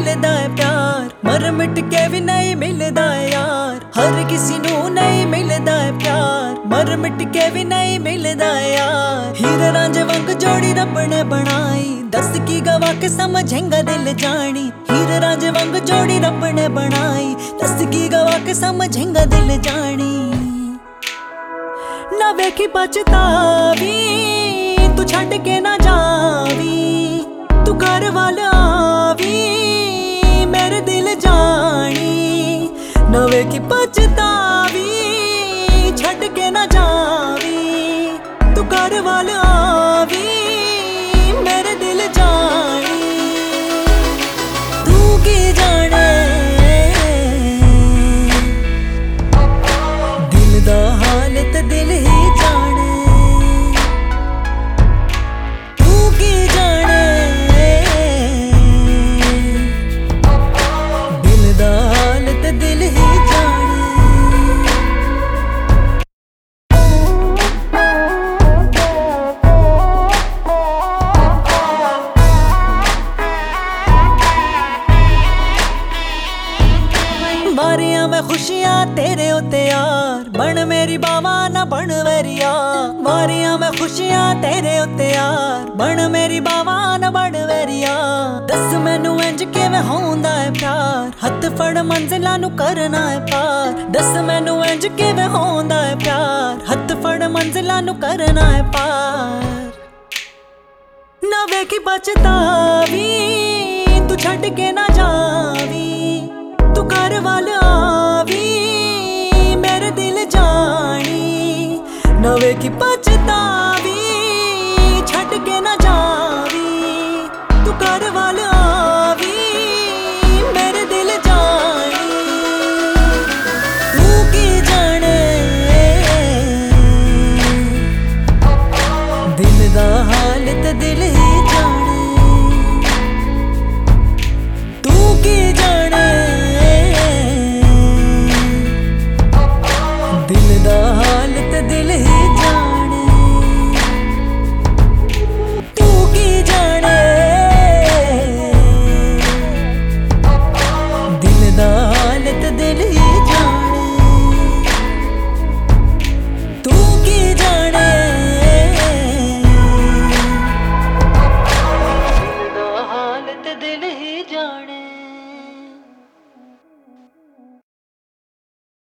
मिलदा है प्यार, मर मिट के भी नहीं मिलदा है यार। हर किसी नू नहीं मिलदा है प्यार, मर मिट के भी नहीं मिलदा है यार। हीर रांझे वांग जोड़ी रब ने बनाई, दस की गवा के समझेंगा दिल जानी। हीर रांझे वांग जोड़ी रब ने बनाई, दस की गवा के समझेंगा दिल जानी। ना वेखी पछतावी, तू छड़ के ना जावी, तू घर वाल आवी मेरे दिल जानी। ना वेखी पछतावी, छड़ के ना जावी, तू घर वाल आवी मेरे दिल जानी। तू की जाने दिल दा हालत दिल ही जाने। तू की जाने दिल दा हालत दिल ही जाने। वारियां में खुशियां तेरे उत्ते यार, बन मेरी बावा ना बन वरिया। वारियां में खुशियां तेरे उत्ते यार, बन मेरी बावा ना बन वरिया। दस मैनू इंज किवें होंदा है प्यार, हथ फड़ मंजिलां नू करना है पार। दस मैनू इंज किवें होंदा है प्यार, हथ फड़ मंजिलां नू करना है पार। ना वेखी पछतावी, तू छड़ के ना जावी, तू घर वाल आवी मेरे दिल जानी। ना वेखी पछतावी,